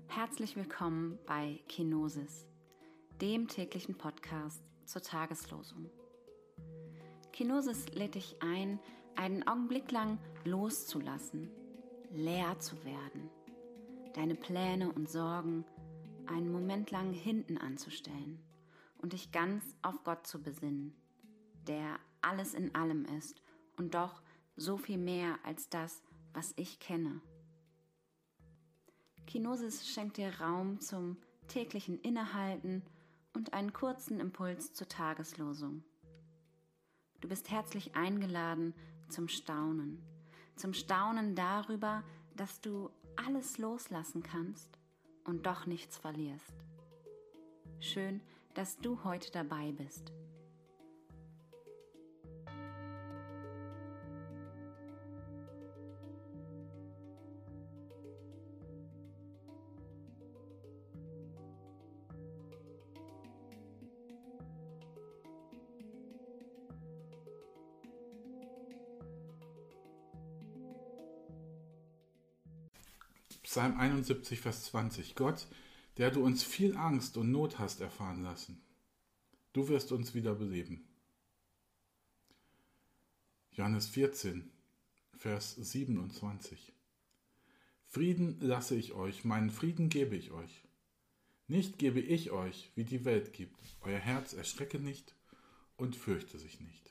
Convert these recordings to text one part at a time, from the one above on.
Herzlich willkommen bei Kenosis, dem täglichen Podcast zur Tageslosung. Kenosis lädt dich ein, einen Augenblick lang loszulassen, leer zu werden, deine Pläne und Sorgen einen Moment lang hinten anzustellen und dich ganz auf Gott zu besinnen, der alles in allem ist und doch so viel mehr als das, was ich kenne. Kenosis schenkt dir Raum zum täglichen Innehalten und einen kurzen Impuls zur Tageslosung. Du bist herzlich eingeladen zum Staunen darüber, dass du alles loslassen kannst und doch nichts verlierst. Schön, dass du heute dabei bist. Psalm 71, Vers 20. Gott, der du uns viel Angst und Not hast erfahren lassen, du wirst uns wieder beleben. Johannes 14, Vers 27. Frieden lasse ich euch, meinen Frieden gebe ich euch. Nicht gebe ich euch, wie die Welt gibt. Euer Herz erschrecke nicht und fürchte sich nicht.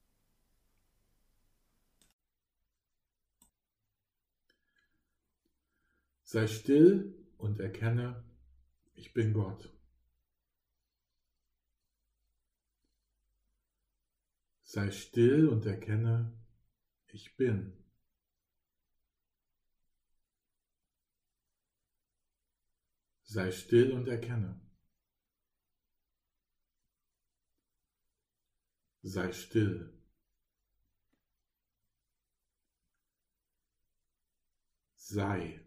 Sei still und erkenne, ich bin Gott. Sei still und erkenne, ich bin. Sei still und erkenne. Sei still. Sei.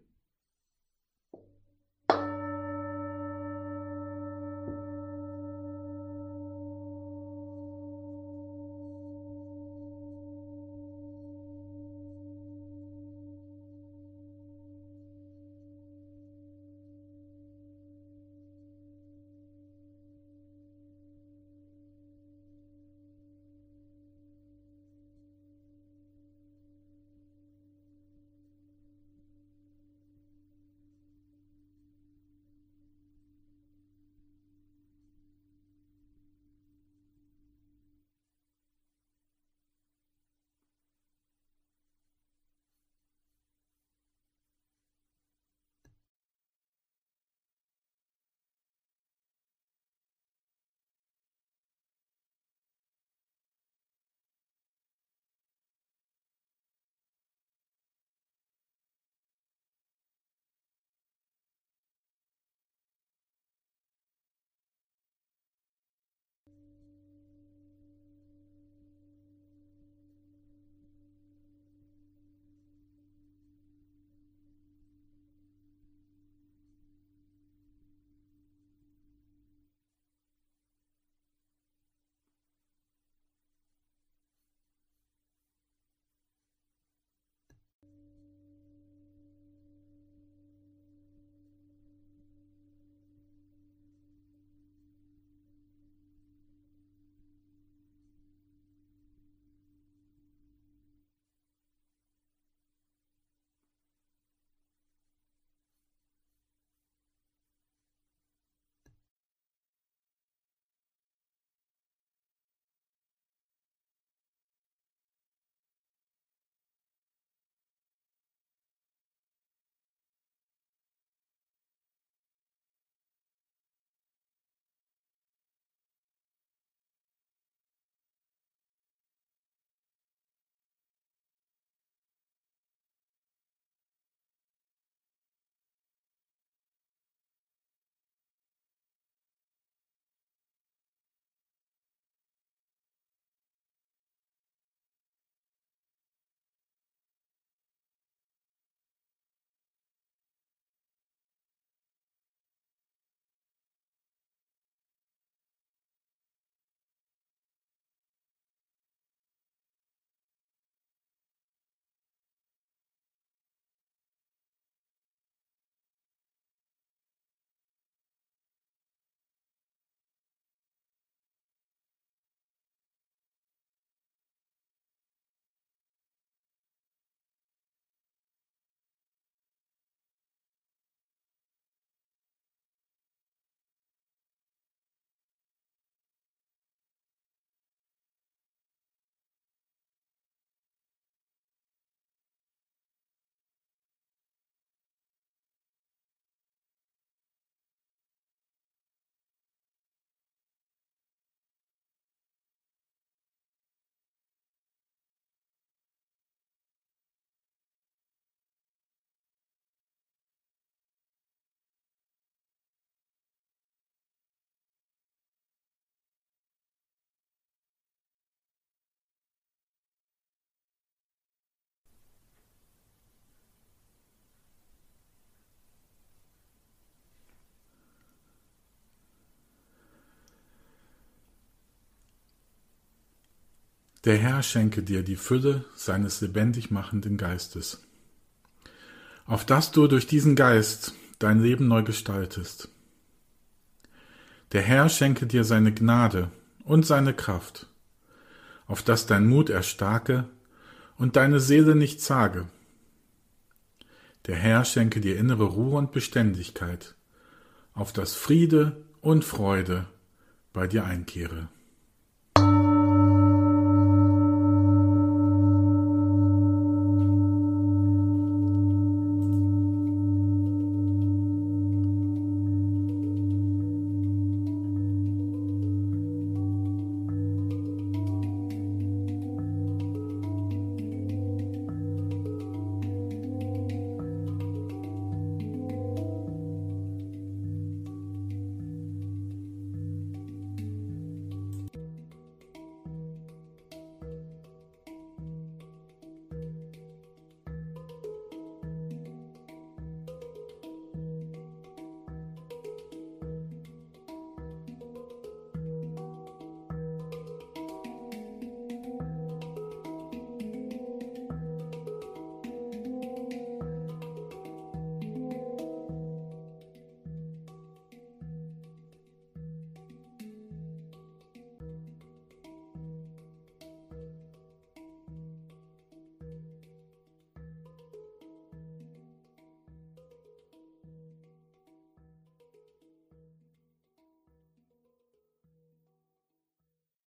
Der Herr schenke dir die Fülle seines lebendig machenden Geistes, auf dass du durch diesen Geist dein Leben neu gestaltest. Der Herr schenke dir seine Gnade und seine Kraft, auf dass dein Mut erstarke und deine Seele nicht zage. Der Herr schenke dir innere Ruhe und Beständigkeit, auf dass Friede und Freude bei dir einkehre.